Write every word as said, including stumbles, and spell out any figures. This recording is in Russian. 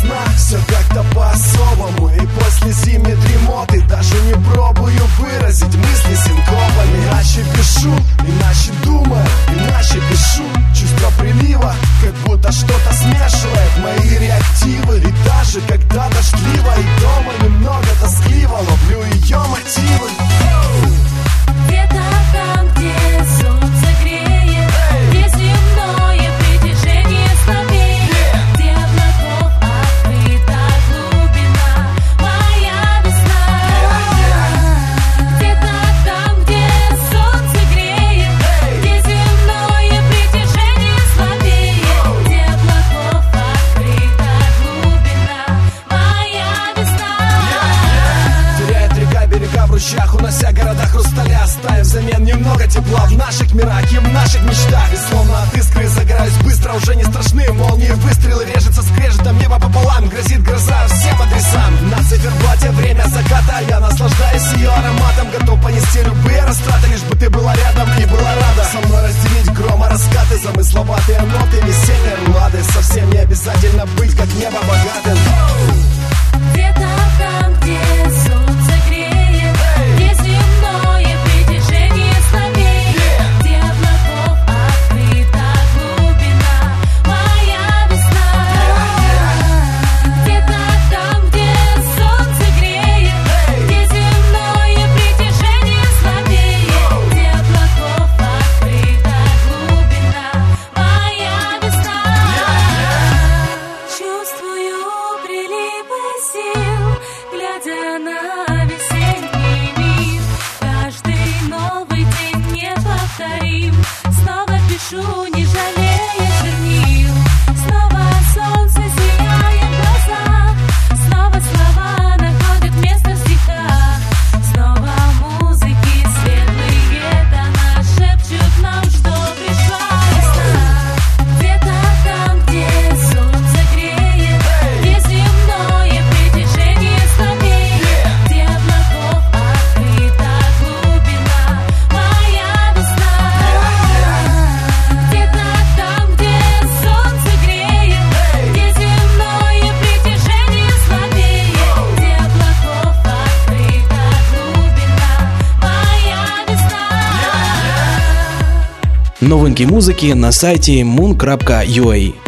весна, все как-то по-особому. И после зимней дремоты даже не пробую выразить мысли синкопами. Иначе пишу, иначе думаю, иначе пишу. Чувство прилива, как будто что-то смешивает мои реактивы. И даже когда дождливо и дома немного тоскливо, ловлю ее мотивы. Где-то там, где солнце греет, где земное притяжение слабеет, где облаков открыта глубина, моя весна. Где-то там, где солнце греет, где земное притяжение слабеет, где облаков открыта глубина, моя весна. Теряет река берега в ручьях, унося города хрусталя. Ставим взамен немного тепла в наших мирах и в наших мечтах. И словно от искры загораюсь быстро, уже не страшны молнии, выстрелы, режется скрежетом, небо пополам, грозит гроза всем адресам. На циферблате время заката, я наслаждаюсь ее ароматом, готов понести любые растраты, лишь бы ты была рядом и была рада со мной разделить грома раскаты, замысловатые ноты, весенние рулады. Совсем не обязательно быть как небо богатым. Где-то там, где солнце греет, где земное притяжение слабеет, где облаков открыта глубина, моя весна. Где-то там, где солнце греет, где земное притяжение слабеет, где облаков открыта глубина, моя весна. Чувствую приливы сил, глядя на весенний мир. Каждый новый день неповторим. Снова пишу, не жалея чернил. Снова солнце сияет в глазах. Снова слова находят место в стихах. Снова музыки светлые тона шепчут нам, что пришла весна. Где-то там, где солнце греет, где земное притяжение слабеет, где облаков открыта глубина, моя весна. Где-то там, где солнце греет, где земное притяжение слабеет, где облаков открыта глубина, моя весна. Новинки музыки на сайте moon крапка ю а.